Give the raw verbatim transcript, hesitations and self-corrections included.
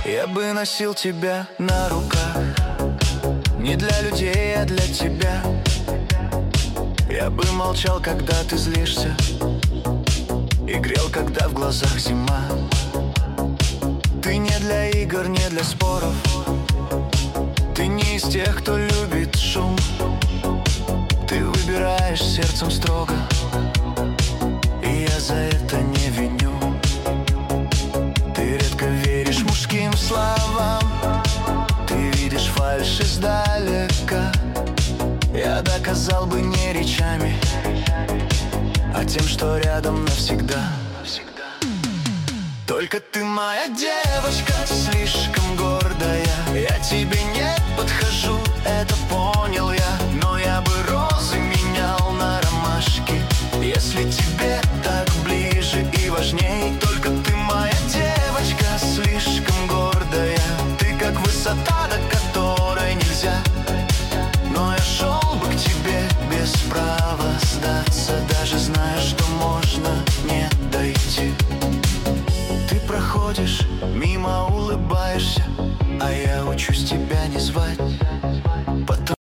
Я бы носил тебя на руках, не для людей, а для тебя. Я бы молчал, когда ты злишься, и грел, когда в глазах зима. Ты не для игр, не для споров, ты не из тех, кто любит шум. Ты выбираешь сердцем строго, и я за это не виню. Ты редко веришь мужским словам, ты видишь фальшь издалека. Я доказал бы не речами, а тем, что рядом навсегда. Только ты моя девочка, слишком гордая. Я тебе не подхожу, это понял я. Но я бы розы менял на ромашки, если тебе так ближе и важней. Только ты моя девочка, слишком гордая. Ты как высота, до которой нельзя. Но я шел бы к тебе без права сдаться, даже зная, что можно не дойти. Ты проходишь, мимо улыбаешься, а я учусь тебя не звать.